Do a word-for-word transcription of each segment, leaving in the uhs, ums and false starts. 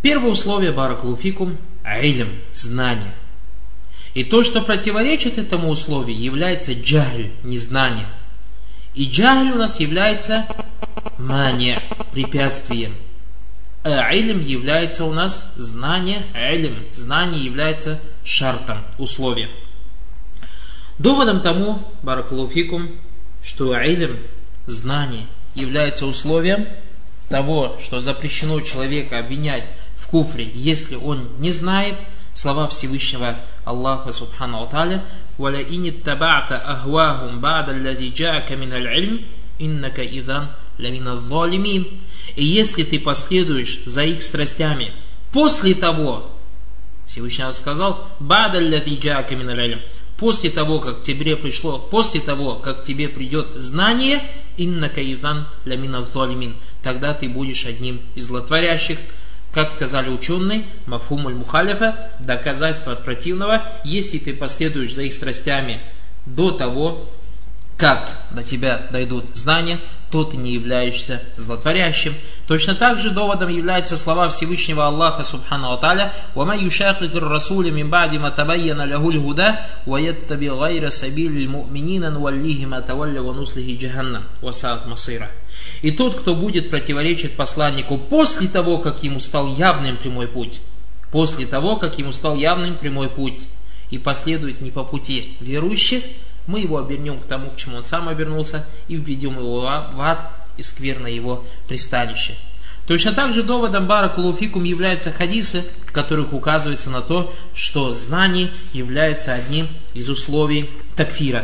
Первое условие, баракалуфикум, илм, знание. И то, что противоречит этому условию, является джахль, незнание. И джахль у нас является мани, препятствием. А илм является у нас знание, илм, знание является шартом, условием. Доводом тому, баракалуфикум, что илм, знание, является условием того, что запрещено человека обвинять в куфре, если он не знает слова Всевышнего Аллаха Субхану Тааля: «Валя инит таба'та ахвахум ба'да лази джаака миналь илм, иннака идан ламина залимин». И если ты последуешь за их страстями после того, Всевышний сказал: «Ба'да лази джаака миналь илм», после того, как тебе пришло, после того, как тебе придет знание, иннака идан ламина залимин, тогда ты будешь одним из злотворящих. Как сказали ученые, мафхумуль мухалифа, доказательство от противного, если ты последуешь за их страстями до того, как до тебя дойдут знания, то ты не являешься злотворящим. Точно так же доводом являются слова Всевышнего Аллаха Субхану Тааля: «Вама юшакикир расуля мин ба'ди ма табайяна лахуль худа, ва яттаби гайра сабилил му'минина нуваллихи ма тавалля ва нуслихи джаханнам, ва саат масира». И тот, кто будет противоречить посланнику после того, как ему стал явным прямой путь, после того, как ему стал явным прямой путь, и последует не по пути верующих, мы его обернем к тому, к чему он сам обернулся, и введем его в ад, и скверно его пристанище. Точно так же доводом баракалуфикум являются хадисы, в которых указывается на то, что знание является одним из условий такфира.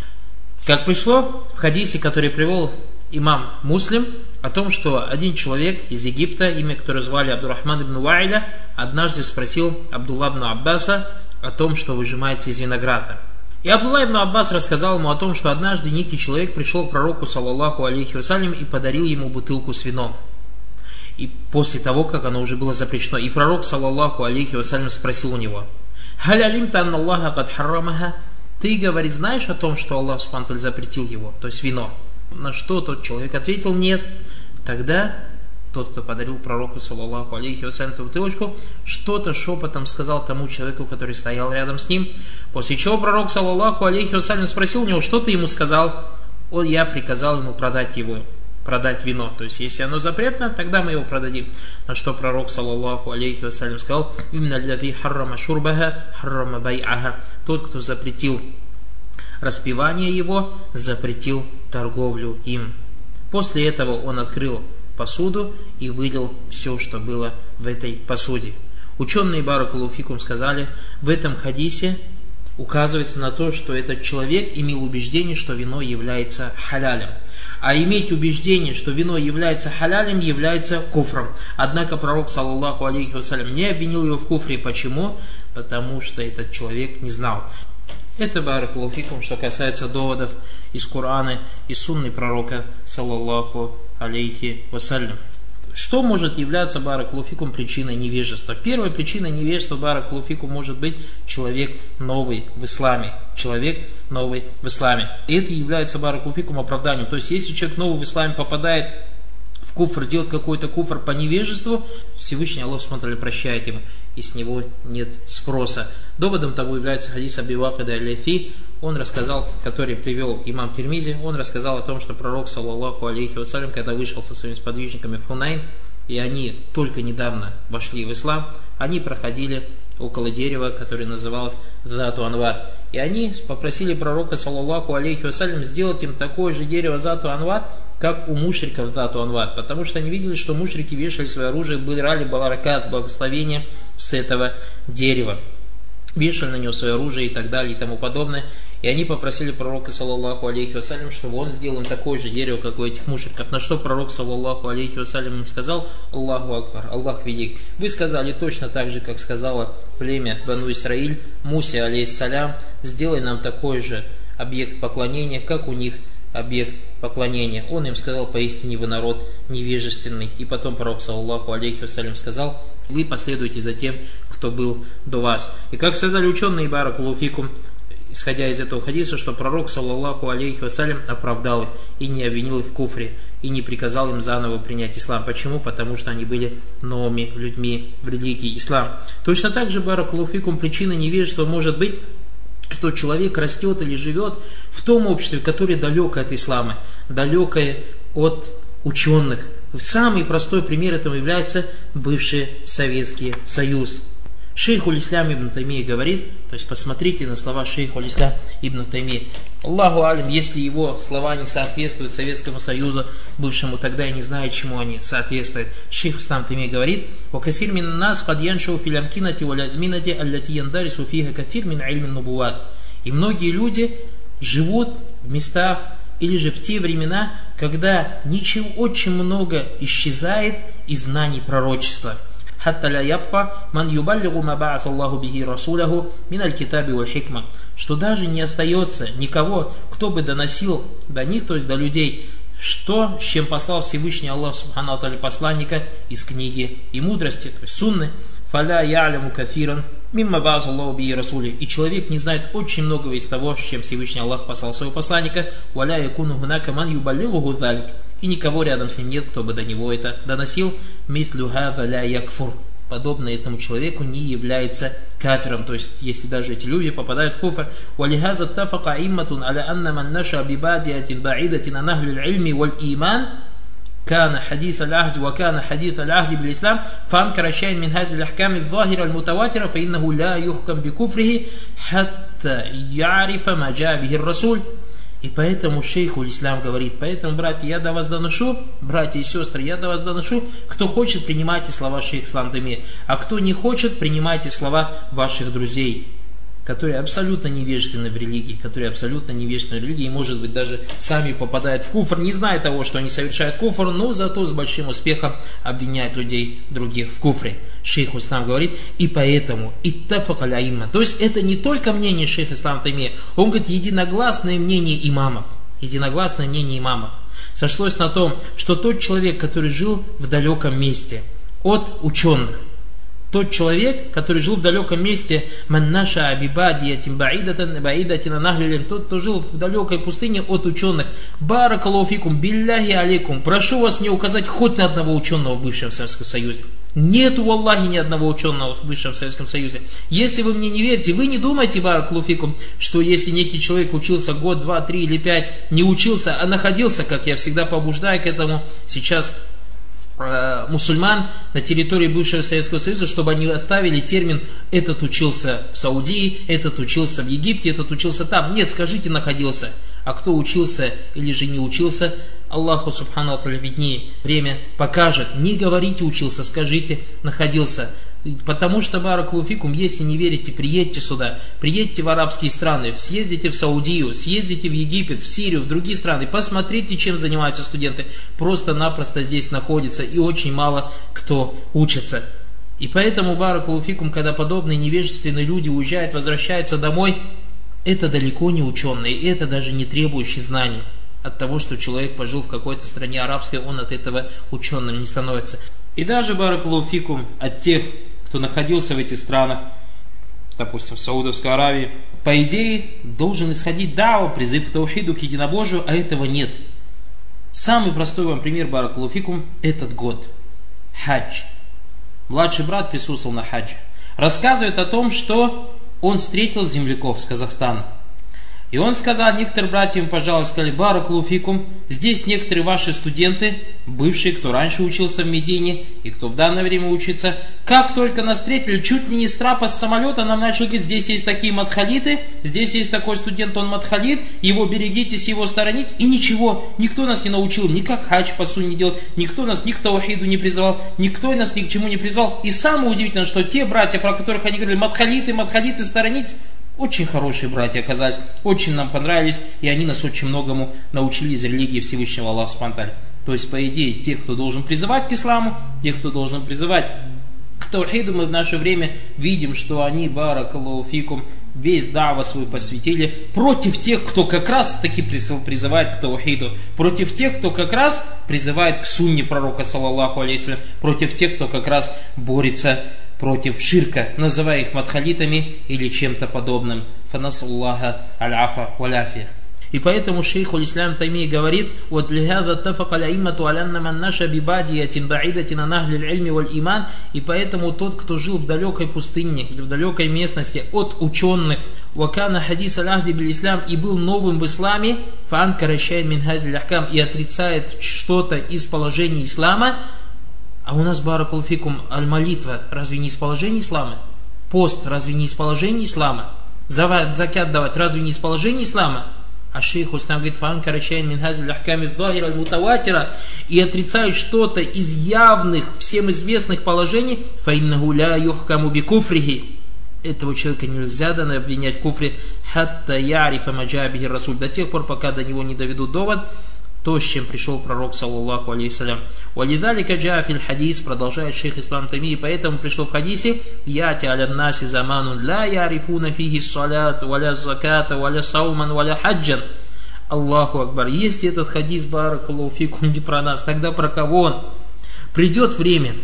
Как пришло в хадисе, который привел имам Муслим, о том, что один человек из Египта, имя которого звали Абдурахман ибн Ваиля, однажды спросил Абдулла ибн Аббаса о том, что выжимается из винограда. И Абдулла ибн Аббас рассказал ему о том, что однажды некий человек пришел к пророку, саллаллаху алейхи вассалям, и подарил ему бутылку с вином. И после того, как оно уже было запрещено. И пророк, саллаллаху алейхи вассалям, спросил у него: «Халь алимта анна Аллаха кад харрамаха?» Ты, говорит, знаешь о том, что Аллах субхану ва тааля запретил его, то есть вино? На что тот человек ответил: нет. Тогда тот, кто подарил пророку, саллаллаху алейхи вассалям, эту бутылочку, что-то шепотом сказал тому человеку, который стоял рядом с ним. После чего пророк, саллаллаху алейхи вассалям, спросил у него: что ты ему сказал? Он: я приказал ему продать его, продать вино. То есть, если оно запретно, тогда мы его продадим. На что пророк, саллаллаху алейхи вассалям, сказал: именно аллази харрама шурбаха, харрама бай'аха. Тот, кто запретил распивание его, запретил торговлю им. После этого он открыл посуду и вылил все, что было в этой посуде. Ученые баракалуфикум сказали, в этом хадисе указывается на то, что этот человек имел убеждение, что вино является халялем. А иметь убеждение, что вино является халялем, является куфром. Однако пророк, саллаллаху алейхи вассалям, не обвинил его в куфре. Почему? Потому что этот человек не знал. Это баракалуфикум, что касается доводов из Корана и сунны пророка, саллаллаху алейхи вассалям. Что может являться баракалуфикум причиной невежества? Первая причина невежества баракалуфикум может быть человек новый в исламе. Человек новый в исламе. И это является баракалуфикум оправданием. То есть, если человек новый в исламе попадает в куфр, делает какой-то куфр по невежеству, Всевышний Аллах смотрели, прощает ему, и с него нет спроса. Доводом того является хадис Аби Вакида аль-Лайфи. Он рассказал, который привел имам Тирмизи, он рассказал о том, что пророк, саллаллаху алейхи вассалям, когда вышел со своими сподвижниками в Хунайн, и они только недавно вошли в ислам, они проходили около дерева, которое называлось Зату Анват. И они попросили пророка, саллаллаху алейхи вассалям, сделать им такое же дерево Зату Анват, как у мушриков Зату Анват. Потому что они видели, что мушрики вешали свое оружие, брали баракат, благословение с этого дерева. Вешали на него свое оружие и так далее и тому подобное. И они попросили пророка, саллаллаху алейхи вассалям, чтобы он сделал им такое же дерево, как у этих мушриков. На что пророк, саллаллаху алейхи вассалям, им сказал: Аллаху Акбар, Аллах велик. Вы сказали точно так же, как сказала племя Бану Исраиль Мусе, алейхиссалям: сделай нам такой же объект поклонения, как у них объект поклонения. Он им сказал: поистине вы народ невежественный. И потом пророк, саллаллаху алейхи вассалям, сказал: вы последуете за тем, кто был до вас. И как сказали ученые, баракалуфикум, исходя из этого хадиса, что пророк, саллаллаху алейхи вассалям, оправдал их и не обвинил их в куфре. и не приказал им заново принять ислам. Почему? Потому что они были новыми людьми в религии ислам. Точно так же, баракаллаху фикум, причина невежества может быть, что человек растет или живет в том обществе, которое далеко от ислама, далекое от ученых. Самый простой пример этому является бывший Советский Союз. Шейх уль-Ислам ибн Таймия говорит, то есть посмотрите на слова шейха уль-Ислам ибн Таймия. Аллаху алим, если его слова не соответствуют Советскому Союзу бывшему, тогда я не знаю, чему они соответствуют. Шейх уль-Ислам Таймия говорит: «Вакасир мин нас кад яншау фил амкинати валь азминати аллати яндарису фиха кафир мин ильмин нубуват». И многие люди живут в местах или же в те времена, когда ничего очень много исчезает из знаний пророчества. Хатта ля ябка ман юбаллигу ма ба'ас Аллаху бихи расуляху мин аль-китаби валь хикма. Что даже не остается никого, кто бы доносил до них, то есть до людей, что, с чем послал Всевышний Аллах Субхану Тааля посланника из книги и мудрости, то есть сунны. Фаля яляму кафиран мимма ба'ас Аллаху бихи расуля. И человек не знает очень многого из того, с чем Всевышний Аллах послал своего посланника. Валя якуну хунака ман юбаллигу залик. И никого рядом с ним нет, кто бы до него это доносил. Мислю хаза ля якфур. Подобно этому человеку не является кафиром. То есть, если даже эти люди попадают в куфр. Валихаза тафака имматун аля анна ман наша бибадиатин баидатин анахлю ильми валь иман كان حديث العهد وكان حديث العهد بالإسلام فأنكر شيئا من هذه الأحكام الظاهرة المتواترة فإنه لا يحكم بكفره حتى يعرف ما جاء به الرسول. И поэтому шейх уль-Ислам говорит: поэтому, братья, я до вас доношу, братья и сестры, я до вас доношу, кто хочет, принимайте слова шейха ислам Таймия, а кто не хочет, принимайте слова ваших друзей, которые абсолютно невежественны в религии, которые абсолютно невежественны в религии, и, может быть, даже сами попадают в куфр, не зная того, что они совершают куфр, но зато с большим успехом обвиняют людей других в куфре. Шейх уль-Ислам говорит: и поэтому иттафак аль-аимма. То есть это не только мнение шейха ислам Таймия, он говорит, единогласное мнение имамов, единогласное мнение имамов сошлось на том, что тот человек, который жил в далеком месте от ученых, тот человек, который жил в далеком месте, маннаша абибадиятин баидатан баидатин анахлилим, тот, кто жил в далекой пустыне от ученых, баракаллаху фикум, билляхи алейкум, прошу вас мне указать хоть на одного ученого в бывшем Советском Союзе. Нету, валлахи, ни одного ученого в бывшем Советском Союзе. Если вы мне не верите, вы не думайте, баракаллаху фикум, что если некий человек учился год, два, три или пять, не учился, а находился, как я всегда побуждаю к этому сейчас мусульман на территории бывшего Советского Союза, чтобы они оставили термин «этот учился в Саудии», «этот учился в Египте», «этот учился там». Нет, скажите «находился». А кто учился или же не учился, Аллаху Субхану Тааля виднее. Время покажет. Не говорите «учился», скажите «находился». Потому что, баракаллаху фикум, если не верите, приедьте сюда, приедьте в арабские страны, съездите в Саудию, съездите в Египет, в Сирию, в другие страны, посмотрите, чем занимаются студенты. Просто-напросто здесь находятся, и очень мало кто учится. И поэтому, баракаллаху фикум, когда подобные невежественные люди уезжают, возвращаются домой, это далеко не ученые, и это даже не требующие знаний. От того, что человек пожил в какой-то стране арабской, он от этого ученым не становится. И даже, баракаллаху фикум, от тех, кто находился в этих странах, допустим, в Саудовской Аравии, по идее, должен исходить дава, призыв к таухиду, к единобожию, а этого нет. Самый простой вам пример, баракаллаху фикум, этот год. Хадж. Младший брат присутствовал на хаджи. Рассказывает о том, что он встретил земляков с Казахстана. И он сказал, некоторые братья ему, пожалуйста, сказали: баракаллаху фикум, здесь некоторые ваши студенты, бывшие, кто раньше учился в Медине и кто в данное время учится, как только нас встретили, чуть ли не с трапа, с самолета, нам начали говорить: здесь есть такие мадхалиты, здесь есть такой студент, он мадхалит, его берегитесь, его сторонитесь. И ничего, никто нас не научил, ни как хадж по сунне делать, никто нас ни к таухиду не призывал, никто нас ни к чему не призвал. И самое удивительное, что те братья, про которых они говорили: мадхалиты, мадхалиты, сторонитесь, очень хорошие братья оказались, очень нам понравились, и они нас очень многому научили из религии Всевышнего Аллаха Субхану Тааля. То есть, по идее, те, кто должен призывать к исламу, те, кто должен призывать к таухиду, мы в наше время видим, что они, баракаллаху фикум, весь дава свой посвятили против тех, кто как раз таки призывает к таухиду, против тех, кто как раз призывает к сунне пророка, саллаллаху алейхи, против тех, кто как раз борется против ширка, называя их мадхалитами или чем-то подобным. Фанасаллаха аль-афа валяфия. И поэтому шейх Аль-Ислам Таймия говорит: вот лихаза тафака ляиммату алянна ман наша бибадиятин баидатин ан ахли аль-ильми валь-иман. И поэтому тот, кто жил в далекой пустыне или в далекой местности от ученых, вакана хадис аль-ахди биль-ислам, и был новым в исламе, фан карашай мин хазиль ахкам, и отрицает что-то из положений ислама. А у нас, баракаллаху фикум, аль-молитва разве не из положений ислама? Пост разве не из положений ислама? Закят давать разве не из положений ислама? А шейх Устам говорит: фан карачайн мин хазиль ахками захира аль-мутаватира, и отрицают что-то из явных, всем известных положений, фаиннаху ля юхкаму би куфрихи. Этого человека нельзя данно обвинять в куфре, хатта ярифа маджа бихи расуль, до тех пор, пока до него не доведут довод, то, с чем пришел пророк, саллаллаху алейхиссалям. Валидалика джа фил хадис, продолжает шейх Ислам Таймии, поэтому пришло в хадисе: яти аля наси заманун ла ярифуна фихи салят, валя заката, валя сауман, валя хаджан. Аллаху акбар. Если этот хадис, баракаллаху фикум, не про нас, тогда про кого он? Придет время,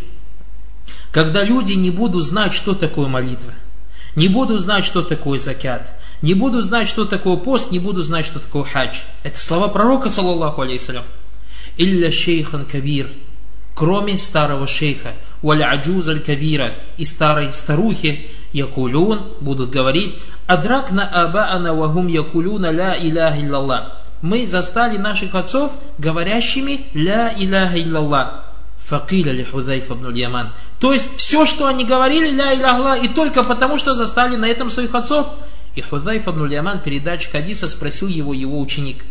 когда люди не будут знать, что такое молитва, не будут знать, что такое закят, не буду знать, что такое пост, не буду знать, что такое хадж. Это слова пророка, саллаллаху алейхиссалям. Илля шейхан кабир, кроме старого шейха, валя аджуз аль кабира, и старой старухи, якулюн, будут говорить: адракна абаана вахум якулюна ля иляха иллаллах. Мы застали наших отцов говорящими ля иляха иллаллах. Факиля ли Хузайфа ибн аль-Яман. То есть все, что они говорили, ля иляха, и только потому, что застали на этом своих отцов. И Хузайф ибн аль-Яман, передатчик хадиса, спросил его его ученик: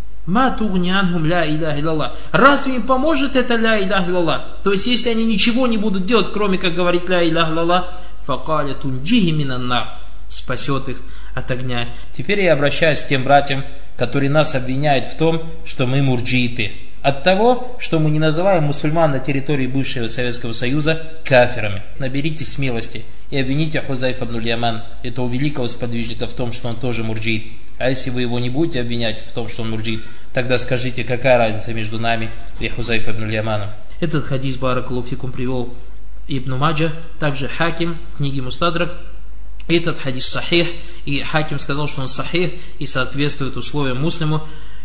ма тугни анхум ля иляха иллаллах. Разве им поможет это ля иляха иллаллах? То есть, если они ничего не будут делать, кроме как говорить ля иляха иллаллах, факаля тунджихи минан нар, спасет их от огня. Теперь я обращаюсь к тем братьям, которые нас обвиняют в том, что мы мурджииты. От того, что мы не называем мусульман на территории бывшего Советского Союза кафирами. Наберитесь смелости и обвините Хузайфа ибн аль-Яман, этого великого сподвижника, в том, что он тоже мурджиит. А если вы его не будете обвинять в том, что он мурджиит, тогда скажите, какая разница между нами и Хузайфа ибн аль-Яманом. Этот хадис, баракаллаху фикум, привел Ибн Маджа, также Хаким в книге Мустадрак. Этот хадис сахих, и Хаким сказал, что он сахих и соответствует условиям муслиму.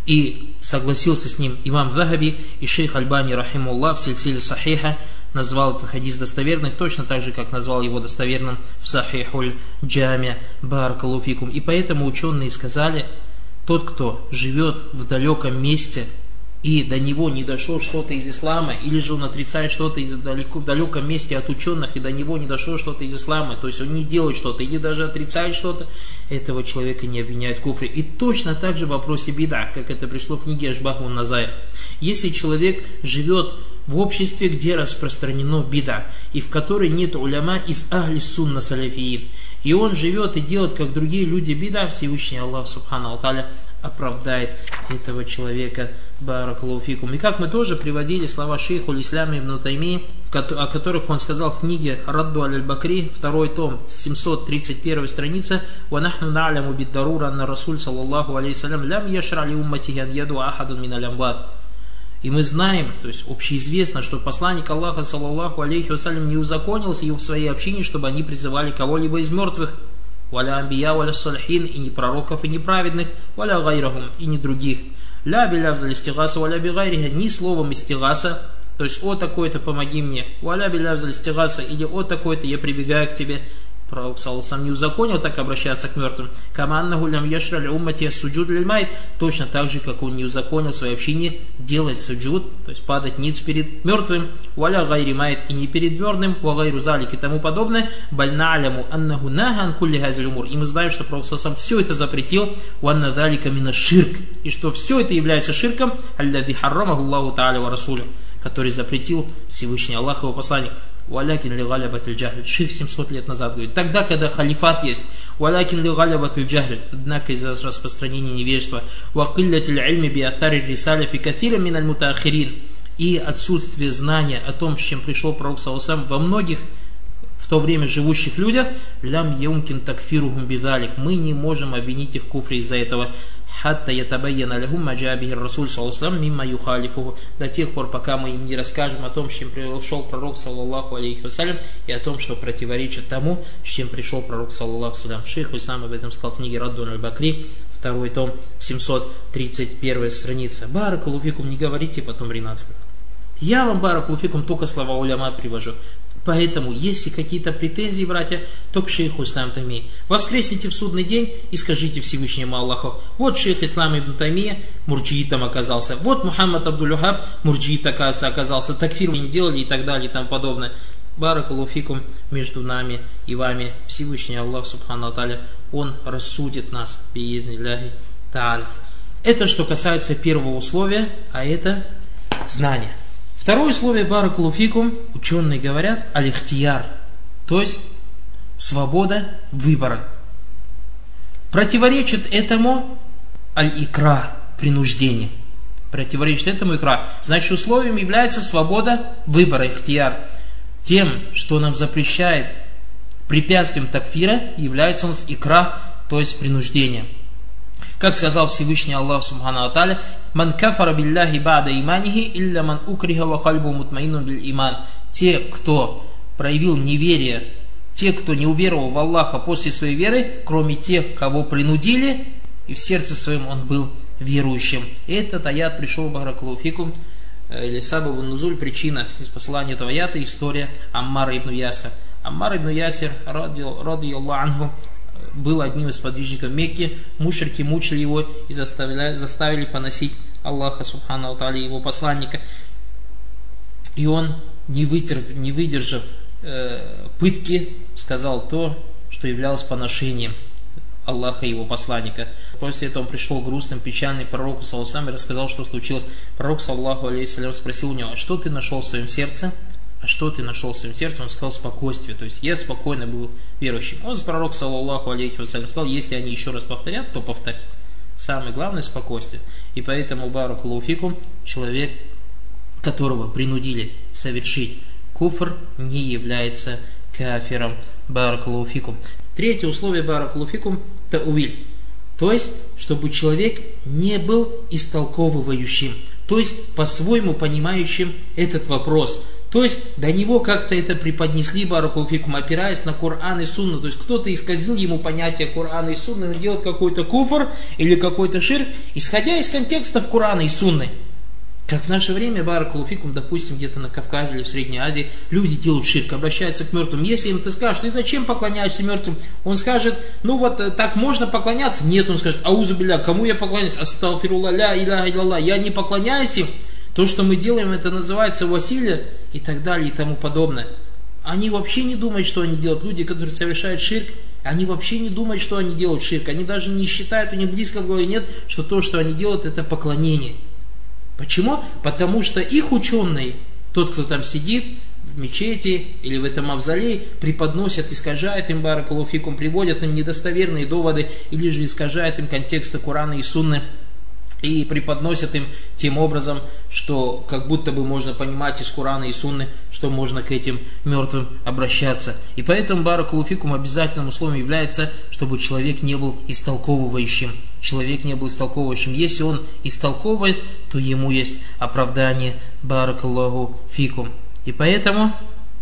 И согласился с ним имам Захаби, и шейх Альбани, рахимуллах, в сильсиле сахиха назвал этот хадис достоверным, точно так же, как назвал его достоверным в сахихуль джамия, баракаллаху фикум. И поэтому ученые сказали: тот, кто живет в далеком месте, и до него не дошло что-то из ислама, или же он отрицает что-то из далеко, в далеком месте от ученых, и до него не дошло что-то из ислама, то есть он не делает что-то, или даже отрицает что-то, этого человека не обвиняют в куфре. И точно так же в вопросе бида, как это пришло в книге Ашбаху Назайр. Если человек живет в обществе, где распространено бида, и в которой нет уляма из ахли сунна салафиин, и он живет и делает, как другие люди, бида, Всевышний Аллах Субхану Тааля оправдает этого человека, баракаллаху фикум. И как мы тоже приводили слова шейху Ислама ибн Таймии, о которых он сказал в книге Радду аль-Бакри, второй том, семьсот тридцать первая страница: «Ва нахну на'ляму бид-дарура анна Расуль саллаллаху алейхи салям лям яшра ли умматихи ан яду ахадун мин аль-амват». И мы знаем, то есть общеизвестно, что посланник Аллаха саллаллаху алейхи вассалям не узаконился в своей общине, чтобы они призывали кого-либо из мертвых. «Валя амбия, валя салихин», и не пророков, и не праведных, «валя гайрахум», и не других. «Ля билявзаль истигаса, валя бигайриха», ни словом истигаса, то есть «о такой-то, помоги мне», «валя билявзаль истигаса», или «о такой-то, я прибегаю к тебе». Пророк сам не узаконил так обращаться к мертвым. «Каманнаху лям яшра ли уммати суджуд лиль майт», точно так же, как он не узаконил в своей общине делать суджуд, то есть падать ниц перед мертвым, «валя гайри майт», и не перед мертвым, «ва гайру залик» и тому подобное. «Баль на'ляму аннаху наган кулли газиль умур», и мы знаем, что Пророк сам все это запретил, «ва анна залика мина ширк», и что все это является ширком, «аллади харрамаху Аллаху та'аля ва расулю», который запретил Всевышний Аллах, его посланник. «Валякин ли галябатуль джахль», шейх семьсот лет назад говорит, тогда, когда халифат есть, «Валякин ли галябатуль джахль», однако из-за распространения невежества, «Вакиллятиль ильми би атари рисаля фи кафира мин аль мутаахирин», и отсутствие знания о том, с чем пришел Пророк саллаллаху во многих в то время живущих людях, «Лям юмкин такфирухум бидалик», мы не можем обвинить их в куфре из-за этого, «Хатта ятабайяна лахум маджа бихи расуль саллаллаху мимма юхалифуху», до тех пор, пока мы им не расскажем о том, с чем пришел Пророк саллаллаху алейхи вассалям, и о том, что противоречит тому, с чем пришел Пророк саллаллаху алейхи вассалям. Шейх Ислам об этом сказал в книге Радду аль-Бакри, второй том, семьсот тридцать первая страница. Баракалуфикум, не говорите потом Ринат сказал. Я вам, баракалуфикум, только слова уляма привожу. Поэтому, если какие-то претензии, братья, то к шейху Ислам Таймии. Воскресните в судный день и скажите Всевышнему Аллаху: вот шейх Ислам ибн Таймия мурджиитом оказался, вот Мухаммад Абдуль-Вахаб мурджиит оказался, такфир не делали и так далее и тому подобное. Баракалуфикум, между нами и вами Всевышний Аллах Субхану Тааля, Он рассудит нас. Бииднилляхи Тааля. Это что касается первого условия, а это знание. Второе условие, баракалуфикум, ученые говорят, аль-ихтияр, то есть свобода выбора. Противоречит этому аль-икра, принуждение. Противоречит этому икра. Значит, условием является свобода выбора, ихтияр. Тем, что нам запрещает, препятствием такфира, является у нас икра, то есть принуждение. Как сказал Всевышний Аллах Субхану Тааля: «Ман кафара билляхи ба'да иманихи, илля ман укриха ва кальбу мутмаинун биль иман». Те, кто проявил неверие, те, кто не уверовал в Аллаха после своей веры, кроме тех, кого принудили, и в сердце своем он был верующим. И этот аят пришел, баракалуфикум, или сабабу нузуль, причина ниспослания этого аята, история Аммара ибн Ясир. Аммар ибн Ясир, ради Аллаху анху, был одним из подвижников Мекки. Мушрики мучили его и заставили, заставили поносить Аллаха Субхану Тааля, его посланника. И он, не, вытерп, не выдержав э, пытки, сказал то, что являлось поношением Аллаха и его посланника. После этого он пришел грустным, печальный пророку саллаллаху алейхи ва саллям и рассказал, что случилось. Пророк саллаллаху алейхи ва саллям спросил у него: а что ты нашел в своем сердце? А что ты нашел в своем сердце? Он сказал: спокойствие. То есть я спокойно был верующим. Он, пророк саллаллаху алейхи ва саллям, сказал: если они еще раз повторят, то повтори. Самое главное — спокойствие. И поэтому, баракалуфикум, человек, которого принудили совершить куфр, не является кафиром. Баракалуфикум. Третье условие, баракалуфикум, тауиль. То есть, чтобы человек не был истолковывающим, то есть по-своему понимающим этот вопрос. То есть до него как-то это преподнесли, баракалуфикум, опираясь на Коран и Сунну. То есть кто-то исказил ему понятие Корана и Сунны, он делает какой-то куфр или какой-то ширк, исходя из контекстов Корана и Сунны. Как в наше время, баракалуфикум, допустим, где-то на Кавказе или в Средней Азии, люди делают ширк, обращаются к мертвым. Если им ты скажешь: ты зачем поклоняешься мертвым? Он скажет: ну вот так можно поклоняться? Нет, он скажет: аузу билля, кому я поклоняюсь? Астагфирулла, ля иляха илlallah, я не поклоняюсь им. То, что мы делаем, это называется василя и так далее и тому подобное. Они вообще не думают, что они делают. Люди, которые совершают ширк, они вообще не думают, что они делают ширк. Они даже не считают, у них близко в голове нет, что то, что они делают, это поклонение. Почему? Потому что их ученый, тот, кто там сидит в мечети или в этом мавзолее, преподносят, искажают им, баракалуфикум, приводят им недостоверные доводы или же искажают им контексты Корана и Сунны и преподносят им тем образом, что как будто бы можно понимать из Корана и Сунны, что можно к этим мертвым обращаться. И поэтому, баракалуфикум, обязательным условием является, чтобы человек не был истолковывающим. Человек не был истолковывающим. Если он истолковывает, то ему есть оправдание, баракаллаху фикум. И поэтому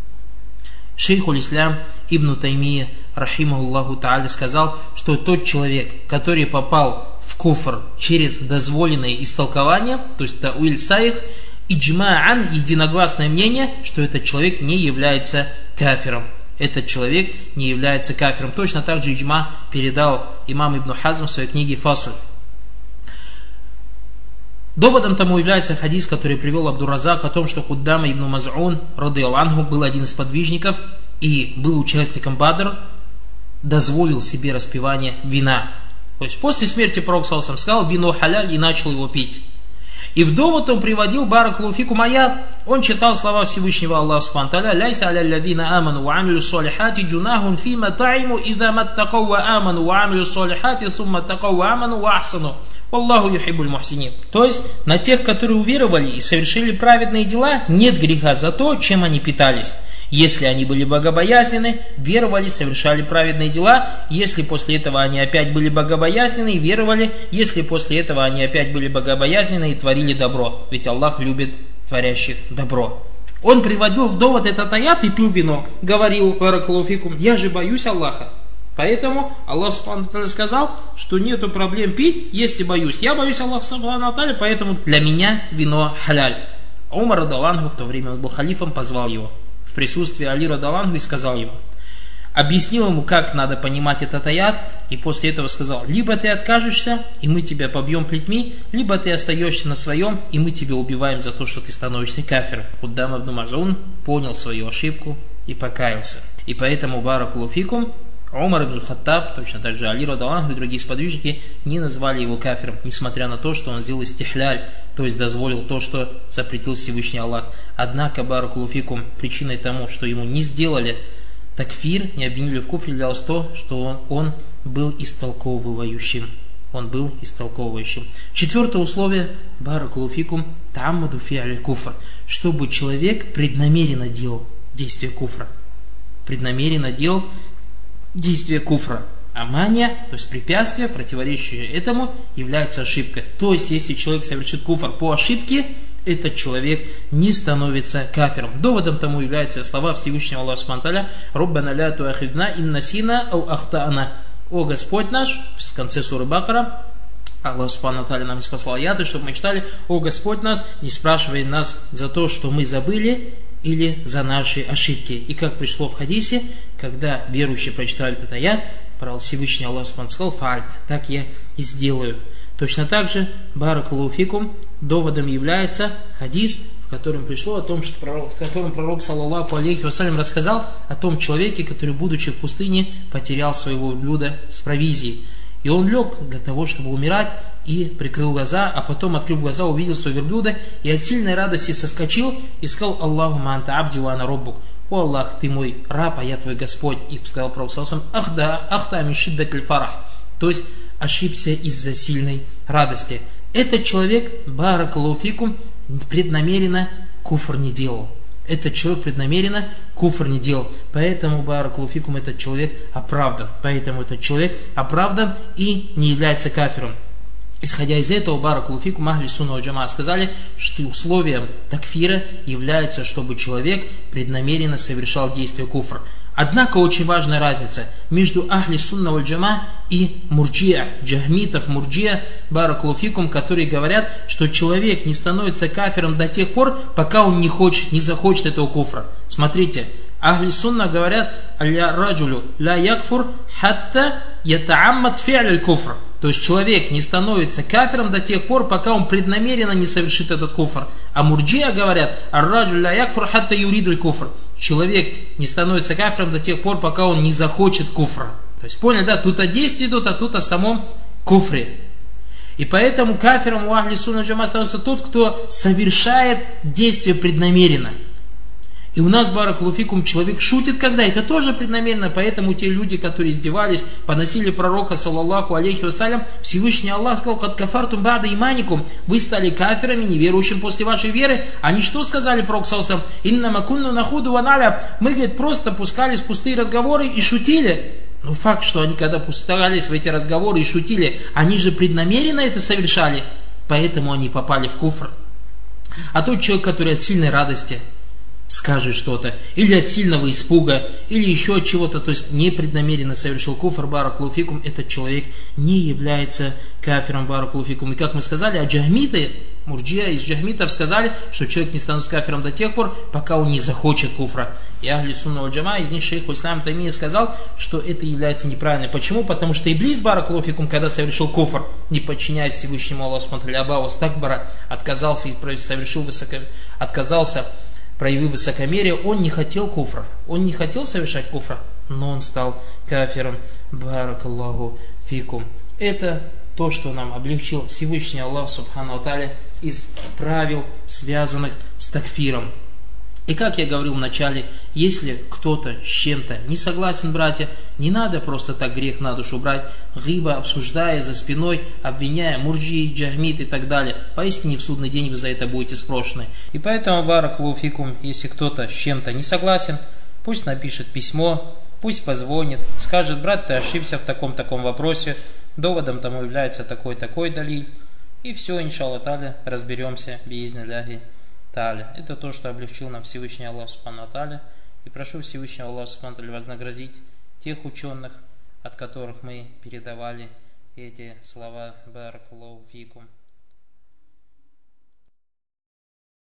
шейхуль ислям ибн Таймия, рахимахуллаху тааля, сказал, что тот человек, который попал в куфр через дозволенное истолкование, то есть тауиль сайх, иджма'ан, единогласное мнение, что этот человек не является кафиром. Этот человек не является кафиром. Точно так же иджма передал имам Ибн Хазм в своей книге «Фасл». Доводом тому является хадис, который привел Абдур-Разак, о том, что Куддама ибн Маз'ун, радийаллаху анху, был один из подвижников и был участником Бадр, дозволил себе распивание вина. То есть после смерти пророка саллаллаху алейхи ва саллям сказал: вино халяль, и начал его пить. И в довод он приводил, баракалуфикум, аят. Он читал слова Всевышнего Аллаха субхану тааля: «Ляйса аля лядина аману ва амилю салихати джунахун фима таиму идha маттакау ва аману ва амилю салихати сумма такау ва аману ва ахсану. Аллаху юхиббуль мухсинин». То есть на тех, которые уверовали и совершили праведные дела, нет греха за то, чем они питались. Если они были богобоязнены, веровали, совершали праведные дела. Если после этого они опять были богобоязнены и веровали. Если после этого они опять были богобоязнены и творили добро. Ведь Аллах любит творящих добро. Он приводил в довод этот аят и пил вино. Говорил, баракалуфикум: я же боюсь Аллаха. Поэтому Аллах Субхану ва Тааля сказал, что нету проблем пить, если боюсь. Я боюсь Аллаха Субхану ва Тааля, поэтому для меня вино халяль. Умар радиаллаху анху, в то время он был халифом, позвал его в присутствии Али радиаллаху анху и сказал ему, объяснил ему, как надо понимать этот аят, и после этого сказал, либо ты откажешься, и мы тебя побьем плетьми, либо ты остаешься на своем, и мы тебя убиваем за то, что ты становишься кафиром. Куддам ибн Мазун понял свою ошибку и покаялся. И поэтому, баракаллаху фикум, Умар ибн Хаттаб, точно так же Али радиаллаху анху и другие сподвижники не назвали его кафиром, несмотря на то, что он сделал истихляль, то есть дозволил то, что запретил Всевышний Аллах. Однако, баракаллаху фикум, причиной тому, что ему не сделали такфир, не обвинили в куфре, являлось то, что он, он был истолковывающим. Он был истолковывающим. Четвертое условие, баракаллаху фикум, тааммаду фи'аль куфр, чтобы человек преднамеренно делал действие куфра. Преднамеренно делал действие куфра. А мания, то есть препятствие, противоречащее этому, является ошибкой. То есть, если человек совершит куфр по ошибке, этот человек не становится кафиром. Доводом тому являются слова Всевышнего Аллаха Субхану ва Тааля: «Руббана ля туахидна ин насина ау ахта'на». О Господь наш, в конце суры Бакара, Аллах Субхану ва Тааля нам не спасал аяты, чтобы мы читали: «О Господь нас, не спрашивай нас за то, что мы забыли, или за наши ошибки». И как пришло в хадисе, когда верующие прочитали этот аят, про Всевышний Аллах Субхану сказал: «Фаальт», так я и сделаю. Точно так же, баракаллаху фикум, доводом является хадис, в котором пришло о том, что пророк, в котором пророк, саллаллаху алейхи вассалям, рассказал о том человеке, который, будучи в пустыне, потерял своего блюда с провизией. И он лег для того, чтобы умирать, и прикрыл глаза, а потом, открыв глаза, увидел свое верблюдо, и от сильной радости соскочил и сказал: «Аллахумма анта абди ва ана роббук». «О Аллах, ты мой раб, а я твой Господь». И сказал пророк саллаллаху алейхи вассалям: «Ахда, ахта мин шиддатиль фарах». То есть ошибся из-за сильной радости. Этот человек, баракаллаху фикум, преднамеренно куфр не делал. Этот человек преднамеренно куфр не делал. Поэтому, баракаллаху фикум, этот человек оправдан. Поэтому этот человек оправдан и не является кафиром. Исходя из этого, баракаллаху фикум, ахли сунна валь джамаа сказали, что условием такфира является, чтобы человек преднамеренно совершал действие куфра. Однако очень важная разница между ахли сунна валь джамаа и мурджия, джахмитов, мурджия, баракаллаху фикум, которые говорят, что человек не становится кафиром до тех пор, пока он не хочет, не захочет этого куфра. Смотрите, ахли сунна говорят: «Алля раджулю ля якфур хатта ятааммад фи'аль куфр». То есть человек не становится кафиром до тех пор, пока он преднамеренно не совершит этот куфр. А мурджия говорят: «Ар-раджуль ля якфур хатта юридуль куфр». Человек не становится кафиром до тех пор, пока он не захочет куфра. То есть поняли, да? Тут о действии идут, а тут о самом куфре. И поэтому кафиром у ахли сунна джама становится тот, кто совершает действие преднамеренно. И у нас, баракаллаху фикум, человек шутит когда? Это тоже преднамеренно. Поэтому те люди, которые издевались, поносили пророка, саллаллаху алейхи вассалям, Всевышний Аллах сказал: «Кад кафартум бада иманикум». Вы стали кафирами, неверующим после вашей веры. Они что сказали пророку, саллаллаху алейхи вассалям? «Инна макунну нахуду ва наляб». Мы, говорит, просто пускались в пустые разговоры и шутили. Но факт, что они когда пускались в эти разговоры и шутили, они же преднамеренно это совершали. Поэтому они попали в куфр. А тот человек, который от сильной радости скажет что-то, или от сильного испуга, или еще от чего-то, то есть непреднамеренно совершил куфр, баракаллаху фикум, этот человек не является кафиром, баракаллаху фикум. И как мы сказали, а джахмиты, мурджия из джахмитов сказали, что человек не станет кафиром до тех пор, пока он не захочет куфра. И ахли сунна валь джамаа, из них шейх ислам Таймия сказал, что это является неправильно. Почему? Потому что Иблис, баракаллаху фикум, когда совершил куфр, не подчиняясь Всевышнему Аллаху субхану ва тааля, абау вастакбара, отказался и совершил высоко, отказался, проявив высокомерие, он не хотел куфра. Он не хотел совершать куфра, но он стал кафиром. Баракаллаху фикум. Это то, что нам облегчил Всевышний Аллах субхану ва тааля из правил, связанных с такфиром. И как я говорил в начале, если кто-то с чем-то не согласен, братья, не надо просто так грех на душу брать, гиба, обсуждая за спиной, обвиняя мурджи, джахмит и так далее. Поистине в судный день вы за это будете спрошены. И поэтому, баракаллаху фикум, если кто-то с чем-то не согласен, пусть напишет письмо, пусть позвонит, скажет: брат, ты ошибся в таком-таком вопросе, доводом тому является такой-такой далиль. И все, иншаллах та'аля, разберемся, биизнилляхи та'аля. Это то, что облегчил нам Всевышний Аллах субхану ва тааля. И прошу Всевышнего Аллаха субхану ва тааля вознаградить тех ученых, от которых мы передавали эти слова баракаллаху фикум.